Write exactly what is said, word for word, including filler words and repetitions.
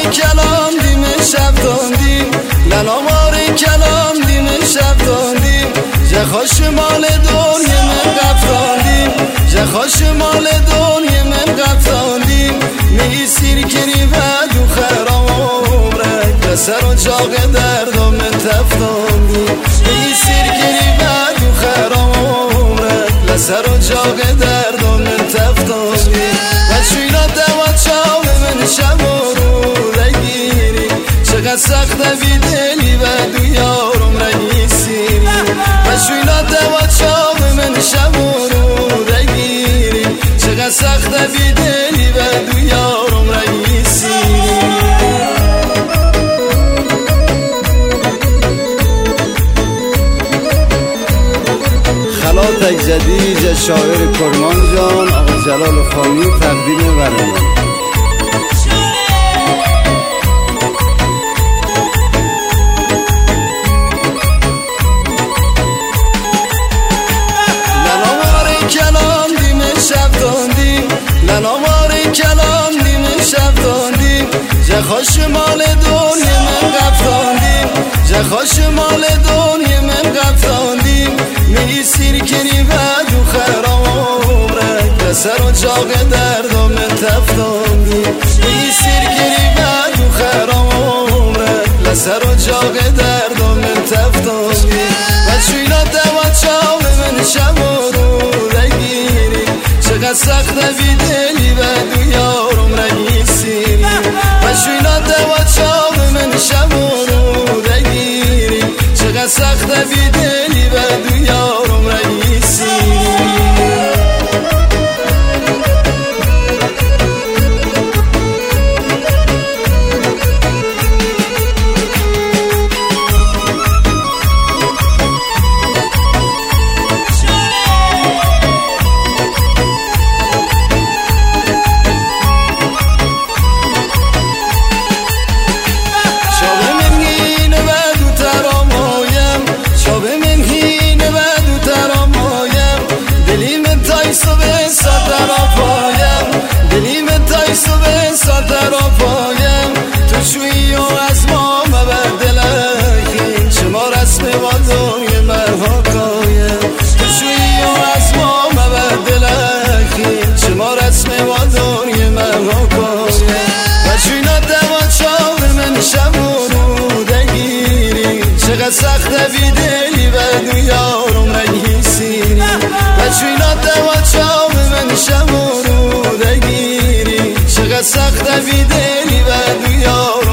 کلام دیم شب تاندیم لنامار کلام دیم شب تاندیم جخاش مال دنیا من قفتاندیم جخاش مال دنیا من قفتاندیم می سیر کری و دو خرام رک بسر و جاق درد و من تفتاندیم می سیر کری و دو خرام رک بسر و جاق درد و من تفتاندیم و چوینا دوا چاو من شب و رو رگیری چقدر سخت بی دلی و دو یارم رگیسی و چوینا دوا چاو من شب و رو رگیری چقدر سخت بی دلی و دو یارم رگیسی خلاتک جدید شاعر کرمان جان آقا جلال خانی تقدیم برنامه لنامار کلام دیم شب تاندیم جخاش مال دنیا من قفتاندیم جخاش مال دنیا من قفتاندیم می سیر کری و دو خرام رک بسر و جاق درد و من تفتاندیم می سیر کری و دو خرام رک بسر و جاق درد و من تفتاندیم و چوینا دوا چاو من شب و رو رگیری چقدر سخت بی دلی و دو یارم رگیسی و چوینا دوا چاو من شب و رو رگیری چقدر سخت بی دلی و دو یارم رگیسی تو شویی و از ما مبدلکی چه ما رسم وادوی مرها کایم تو شویی و از ما مبدلکی چه ما رسم وادوی مرها کایم و چوینا دوا چاو من شب و رو دگیری چقدر سخت بی دلی و دو یارم رگیسی و چوینا دوا چاو من شب و رو دگیری چقدر سخت بی دلی و دو یارم